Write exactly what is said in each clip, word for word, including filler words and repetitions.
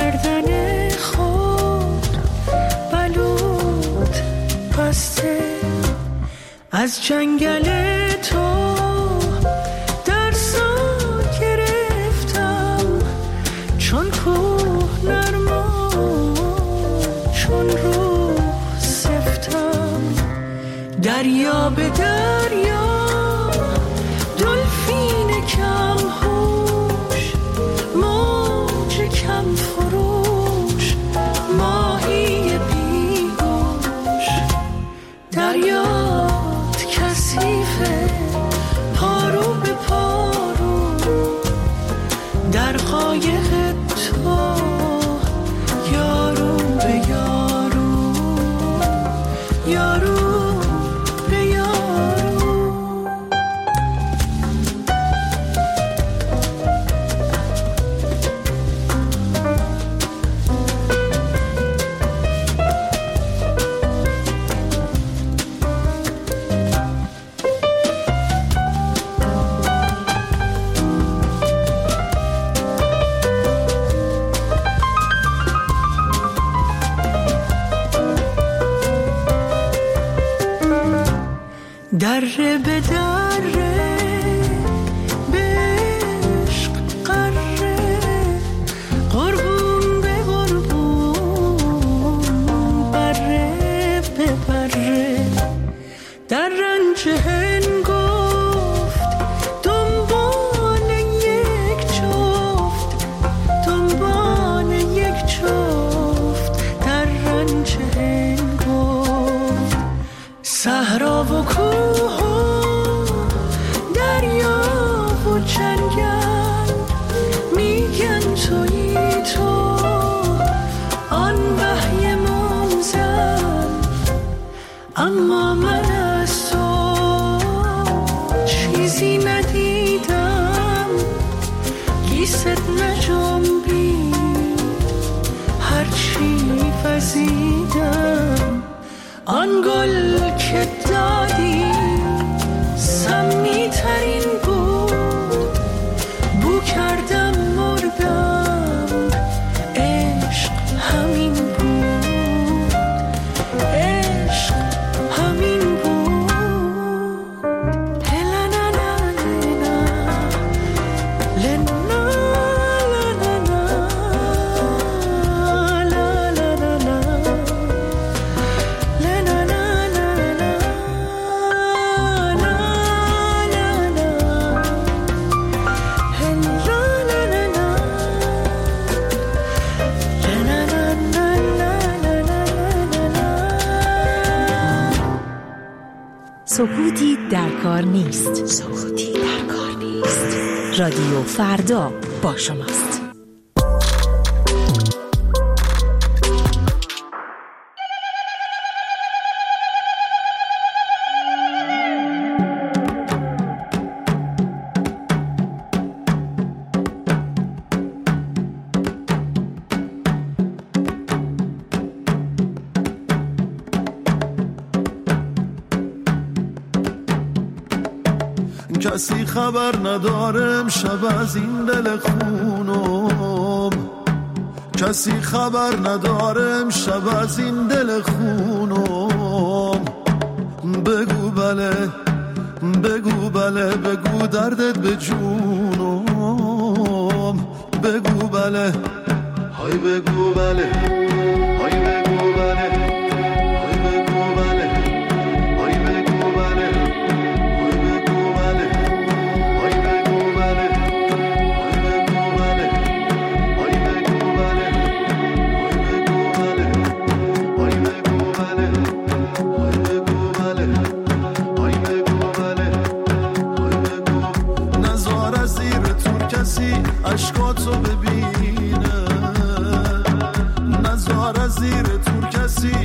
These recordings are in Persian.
گردن خود بلود بسته، از جنگل تو درسا گرفتم، چون کوه نرما چون روح سفتم. دریا به دریا دلفین کم هوش، موج کم فروش، ماهی بیگوش. دریات کثیفه پارو به پارو، در قایق تو یارو به یارو، یارو به یارو. دره به دره به عشق قره، قربون به قربون، بره به بره. در رنج هنگفت دنبال یک جفت، دنبال یک جفت، در رنج هنگفت. صحرا و کوه و دریا و جنگل میگن تویی تو، آن وحی منزل. اما من از تو چیزی ندیدم، گیست نجنبید هرچی وزیدم. آن گل که دادی سمی ترین بود، بو کردم مردم، عشق همین بود، عشق همین بود. هلا لا لا لینا لینا لا لا لا لا لا لا. سکوتی در کار نیست. سکوتی در کار نیست. رادیو فردا با شماست. کسی خبر ندارم شب از این دل خونم، کسی خبر ندارم شب از این دل خونم. بگو بله بگو بله بگو دردت به جونم. بگو بله های بگو بله های بگو بله های بگو بله های بگو بله های بگو بله های بگو بله های بگو بله های بگو بله های بگو بله های بگو بله های بگو بله های بگو. نزار از زیر تور کسی عشقاتو ببینه، نزار از زیر تور کسی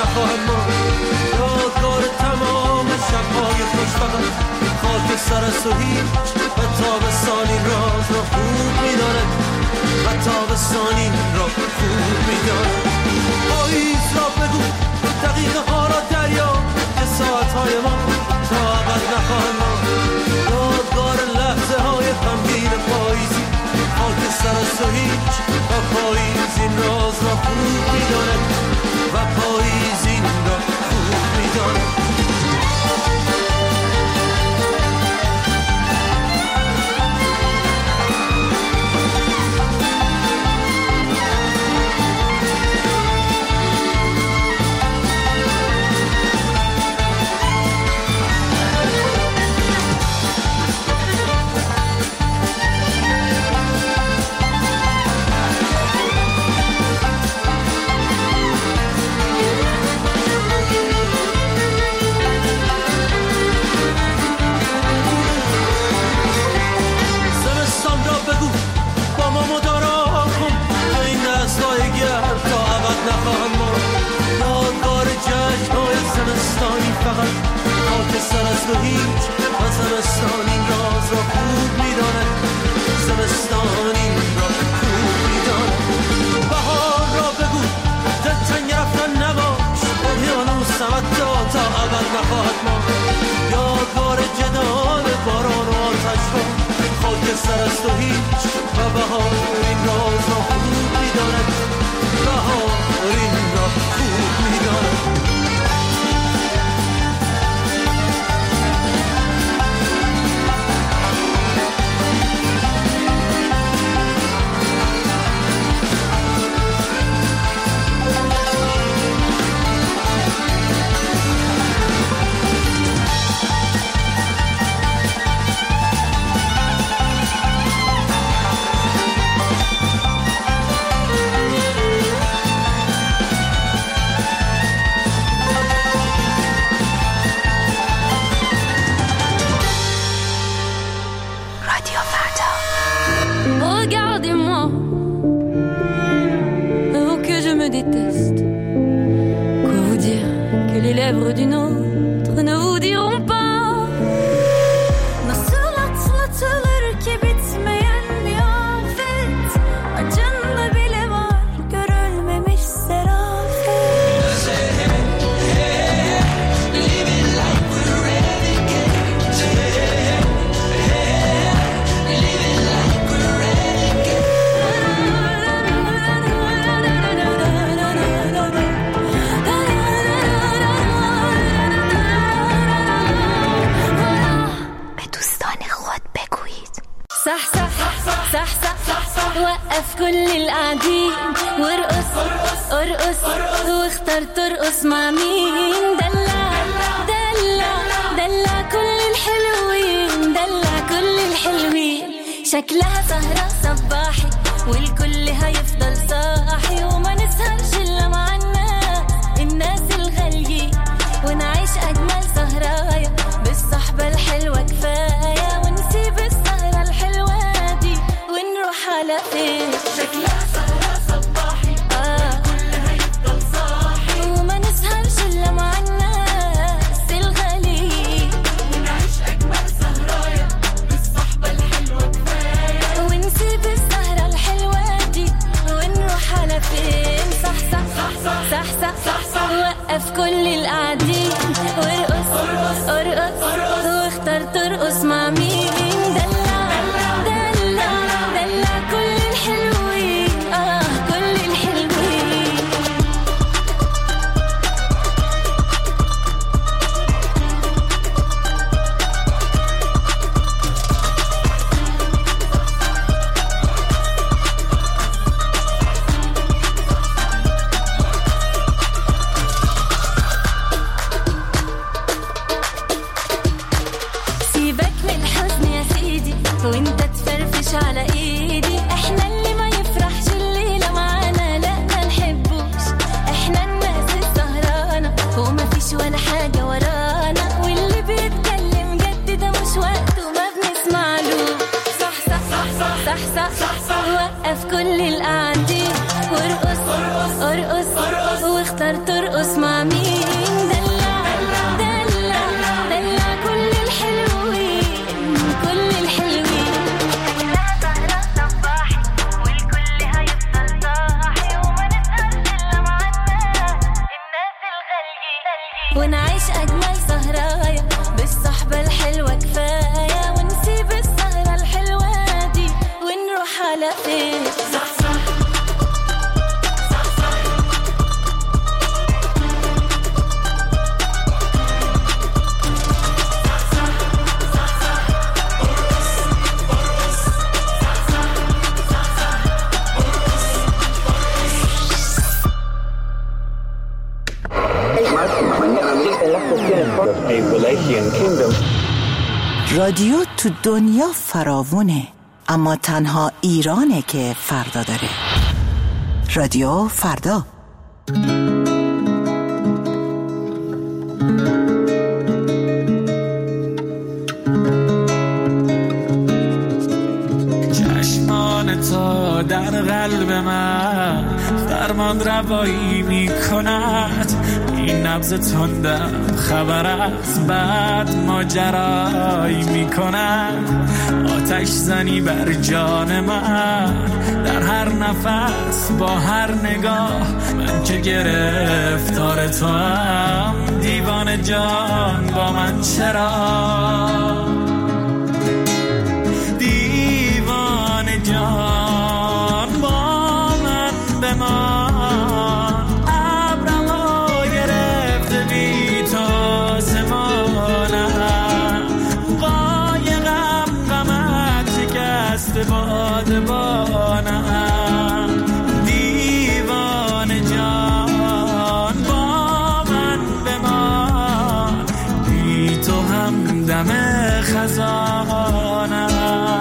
نخواهم ماند. یادگار تمام شب‌های خوشبخت خاک سر است و هیچ و تابستانی راز را خوب می‌داند و تابستانی را خوب می‌داند. پاییز را بگو دقیقه ها را دریا که ساعتهای ما تا ابد نخواهند ماند. یادگار لحظه های غمگین پاییزی خاک سر است و هیچ و پاییز این راز را خوب می‌داند و پاییز این را خوب می‌داند. سر است و هیچ و زمستان این راز را خوب می‌داند. زمستان این را خوب می‌داند. بهار را بگو دلتنگ رفتن نباش اقیانوس حتی تا ابد نخواهد ماند. یادگار جدال باران و آتش را خاک سر است و هیچ و بهار این راز را خوب می‌داند. بهار این را خوب می‌داند. D'une autre ne vous diront pas. Nasıl atlatılır ki bitmeyen bir afet, acında bile var görülmemiş serafet. Living like we're renegades. Living like we're renegades. وقف كل القاعدين وارقص ارقص واختار ترقص مع مين. دلع دلع دلع كل الحلوين دلع كل الحلوين. شكلها سهرة صباحي والكل هيفضل صاحي وما نسهرش إلا مع الناس الناس الغاليين ونعيش أجمل سهرايا بالصحبة الحلوة كفاية ونسيب السهرة الحلوة دي ونروح على فين. شكلها سهرة صباحي آه. الكل هيفضل صاحي وما نسهرش إلا مع الناس الغاليين ونعيش أجمل سهرايا بالصحبة الحلوة كفاية ونسيب السهرة الحلوة دي ونروح على فين. صح صح صح صح صح صح صح. وقف كل القاعدين وارقص ارقص واختار ترقص مع مين. دلع دلع دلع كل الحلوين اه كل الحلوين. سيبك من الحزن يا سيدي وانت تفرفش على ايدي. احنا اللي ما يفرحش الليلة معانا لا ما نحبوش. احنا الناس السهرانة وما فيش ولا حاجة ورانا واللي بيتكلم جد ده مش وقته ما بنسمعلوش. صح صح صح صح صح صح صح صح. وقف كل القاعدين وارقص ارقص واختار ترقص مع مين. رادیو تو دنیا فراوونه، اما تنها ایرانه که فردا داره. رادیو فردا. چشمان تو در قلب من فرمان روایی می کند، این نبض تندم خبر از بعد ماجرایی می کند. آتش زنی بر جان من در هر نفس با هر نگاه، من که گرفتار تو هم دیوان جان با من چرا؟ دیوان جان با من بمان، ابرها گرفته بی تو آسمانم، قایقم غمت شکسته بادبانم. دیوان جان با من بمان، بی تو هم دم خزانم.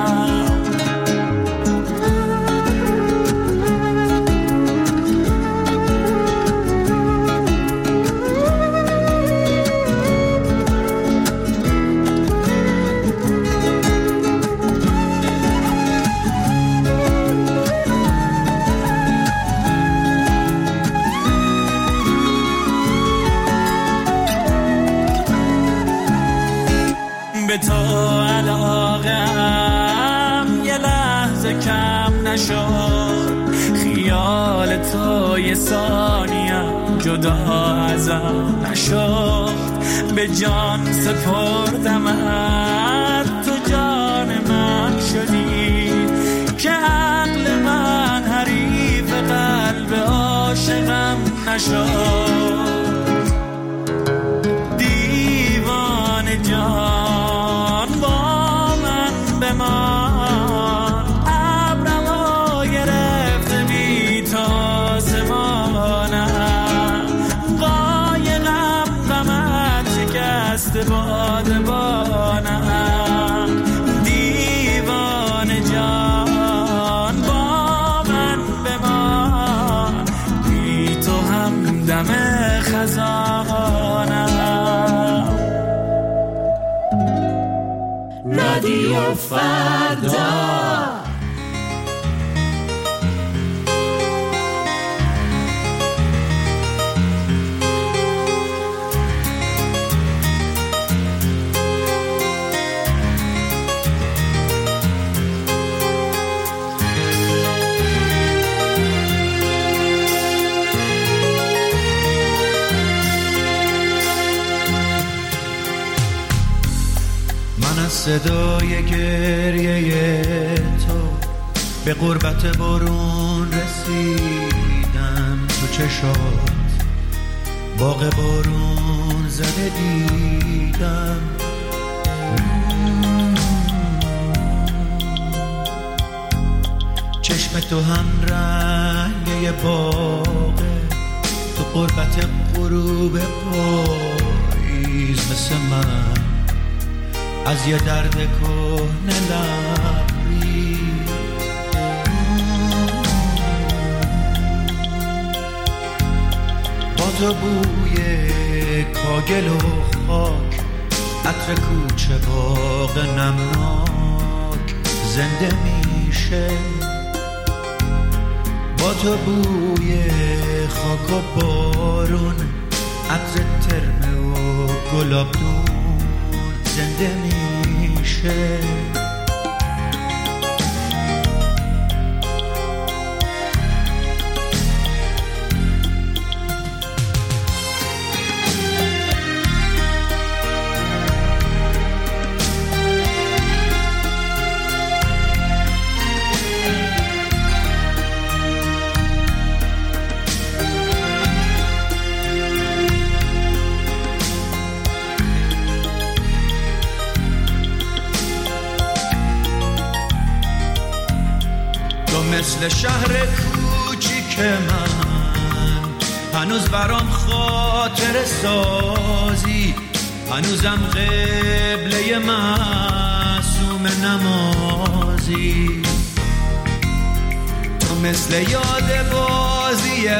به تو علاقم یه لحظه کم نشد، خیال تو یه ثانیم جدا ازم نشد. به جان سپردمت، تو جان من شدی، که عقل من حریف قلب عاشقم نشد. دیوان جان با من بمان، ابرها گرفته بی تو آسمانم، قایقم غمت شکسته بادبانم. دیوان جان با من بمان، بی تو هم دم خزانم. رادیو فردا. صدای گریه تو به غربت بارون رسیدم، تو چشات باغ بارون زده دیدم. چشم تو هم رنگ یه باغه، تو غربت غروب پاییز مثل من از یه درد کهنه لبری. با تو بوی کاگل و خاک، عطر کوچه باغ نمناک زنده میشه. با تو بوی خاک و بارون، عطر ترمه و گلابدون زنده میشه. مثل شهر کوچیک من هنوز برام خاطر سازی، هنوزم قبله من معصوم نمازی، تو مثل یاد بازی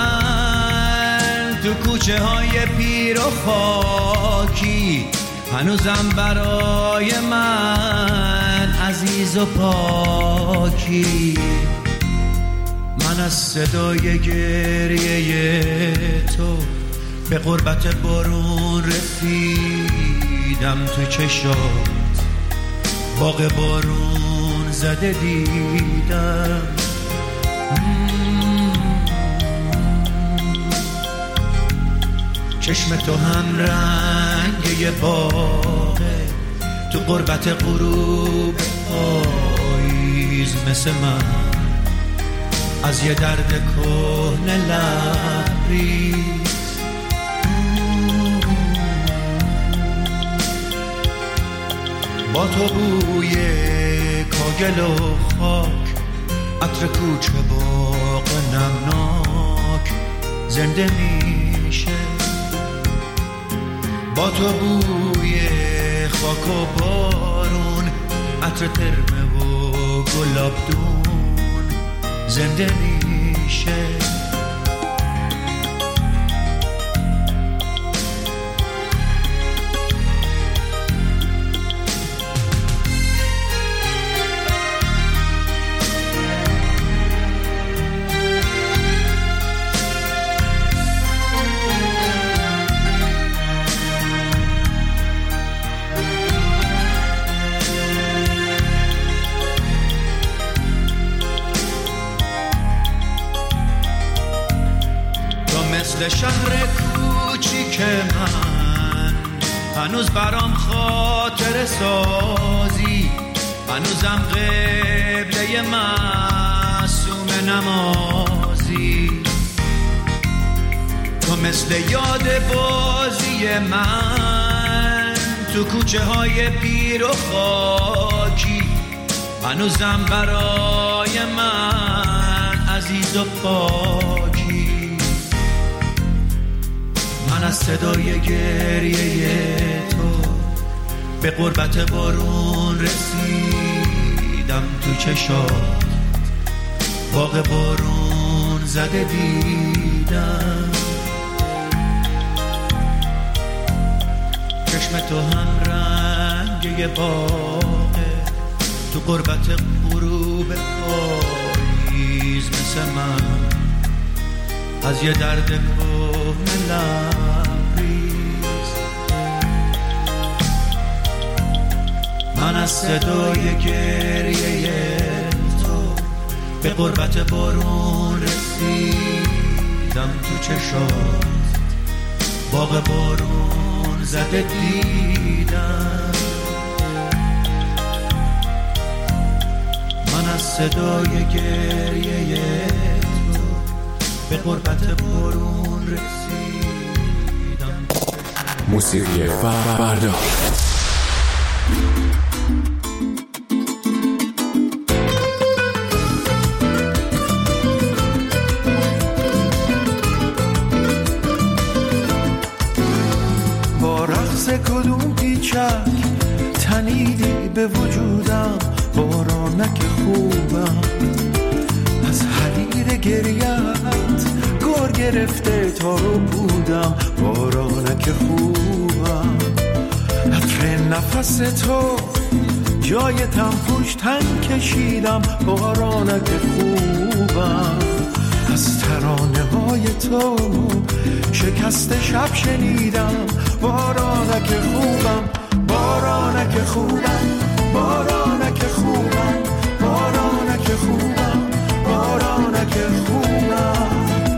من تو کوچه های پیر و خاکی، هنوزم برای من عزیز و پاکی. من از صدای گریه تو به غربت بارون رسیدم، تو چشات باغ بارون زده دیدم. چشم تو هم رنگ یه باغه، تو غربت غروب پاییز مثل من از یه درد کهنه لبریز. با تو بوی کاگل و خاک، عطر کوچه باغ نمناک زنده میشه. با تو بوی خاک و بارون، عطر ترمه و گلابدون زنده میشه. شهر کوچیک من هنوز برام خاطر سازی، هنوزم قبله معصوم نمازی. تو مثل یاد بازی من تو کوچه های پیر و خاکی، هنوزم برای من عزیز و پاکی. من از صدای گریه تو به غربت بارون رسیدم، تو چشات باغ بارون زده دیدم. چشم تو هم رنگ یه باغه، تو غربت غروب پاییز مثل من از یه درد کهنه لبریز. من از صدای گریه تو به غربت بارون رسیدم، تو چشات باغ بارون زده دیدم. من از صدای گریه به غربت بارون رسیدم. موسیقی فردا. با رقص کدوم پیچک تنیدی به وجودم، بارانک خوبم از حریر گریت گور گرفته تا رو بودم. بارانک خوبم عطر نفس تو جای تنفوش تن کشیدم. بارانک خوبم از ترانه های تو شکست شب شنیدم. بارانک خوبم، بارانک خوبم، بارانک خوبم، بارانک خوبم، بارانک خوبم.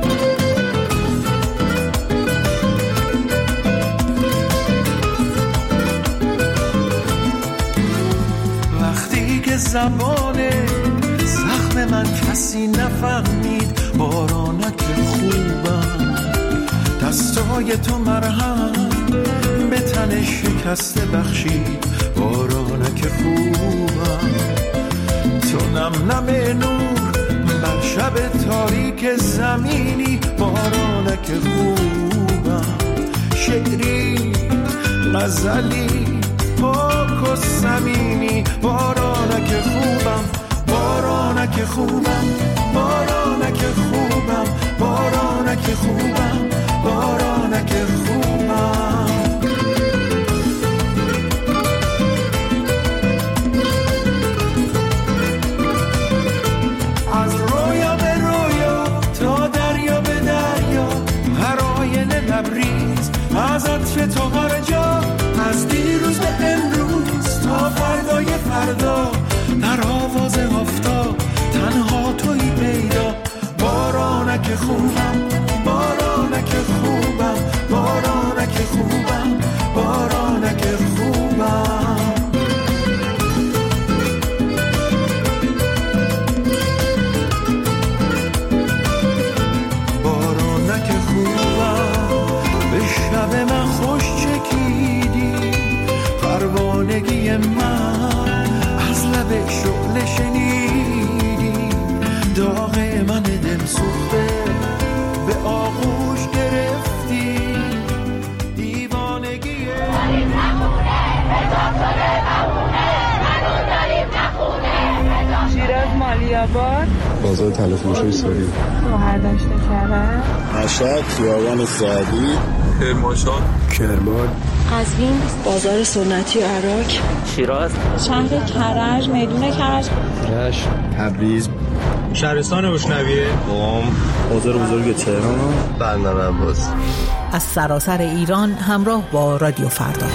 وقتی که زبان زخم من کسی نفهمید، بارانک خوبم دستای تو مرهم به تن شکسته بخشید. بارانک خوبم تو نم نم نور بر شب تاریک زمینی. بارانک خوبم شعری غزلی پاک و صمیمی. بارانک بارانک خوبم بارانک خوبم بارانک خوبم بارانک خوبم از رویا به رویا تا دریا به دریا هر آینه لبریز از عطر تو هر جا از دیروز به امروز تا فردای فردا در آواز آفتاب تنها تویی پیدا بارانک خوبم بارانک خوبم بارانک خوبم بارانک خوبم بارانک خوبم به شب من خوش چکیدی پروانگی من از لب شعله شنیدی داغ من دل سوخته به آغوش گرفتی دیوانگی داریم نخونه حساب شده نمونه منو داریم نخونه شیراز مالیاباد بازار تلفروشی ساری مهردشت کرد مشهد خیابان سعدی کرمانشاه کرمان قزوین بازار سنتی عراق شیراز شهر کرج میدون کرج رشت تبریز شهرستان بوشنویه قم بازار بزرگ تهران بندر عباس از سراسر ایران همراه با رادیو فردا.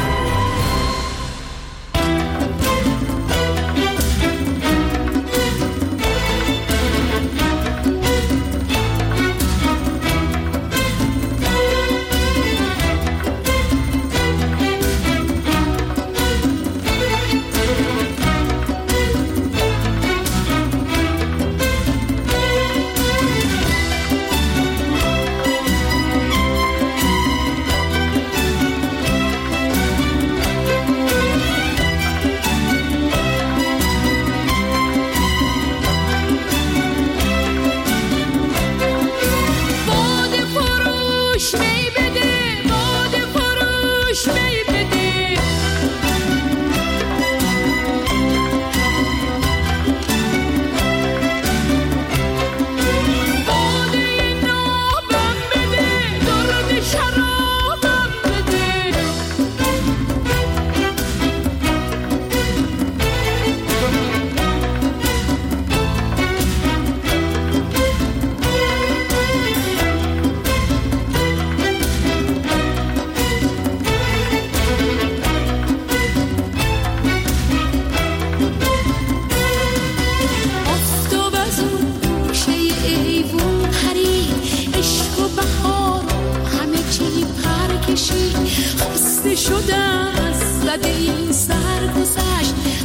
خسته شدم از زده این سر گذشت